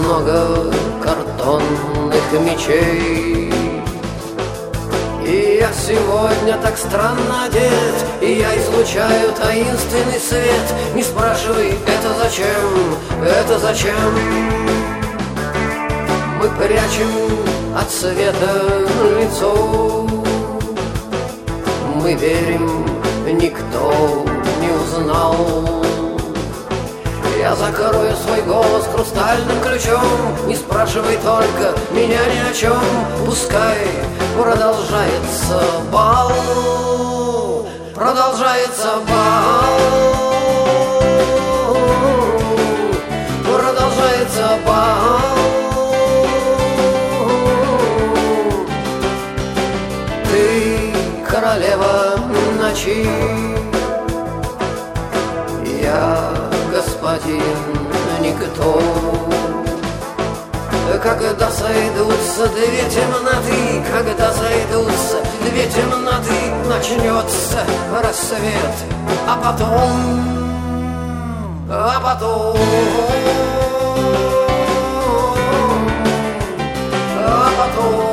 много картонных мечей. И я сегодня так странно одет, и я излучаю таинственный свет. Не спрашивай, это зачем, это зачем? Мы прячем от света лицо. Мы верим, никто не узнал. Я закрою свой голос хрустальным ключом. Не спрашивай только меня ни о чем. Пускай продолжается бал, продолжается бал, продолжается бал. Ты королева ночи, я господин никто. Когда сойдутся две темноты, когда сойдутся две темноты, начнется рассвет, а потом, а потом, а потом.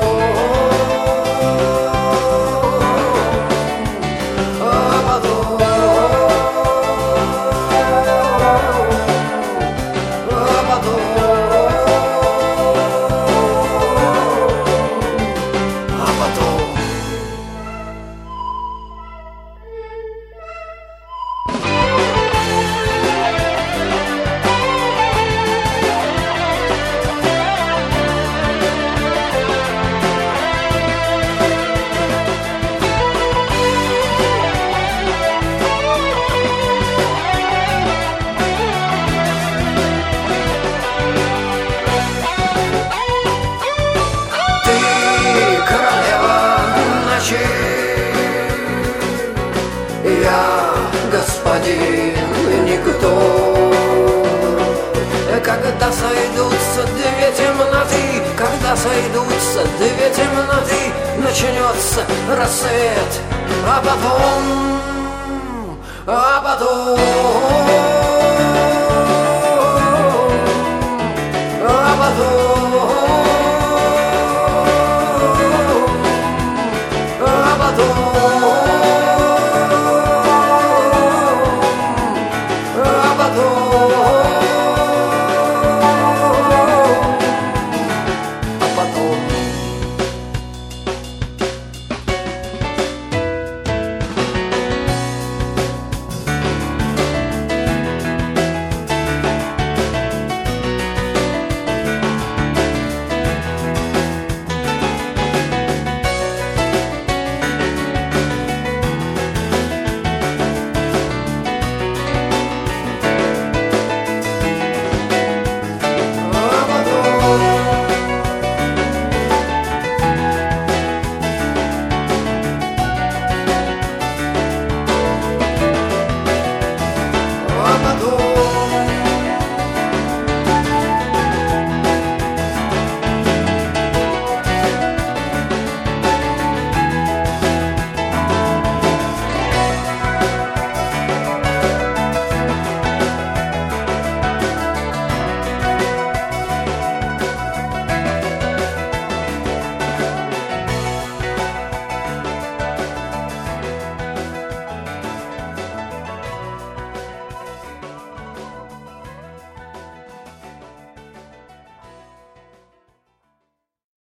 Я господин никто. Когда сойдутся две темноты, когда сойдутся две темноты, начнется рассвет, а потом, а потом, а потом.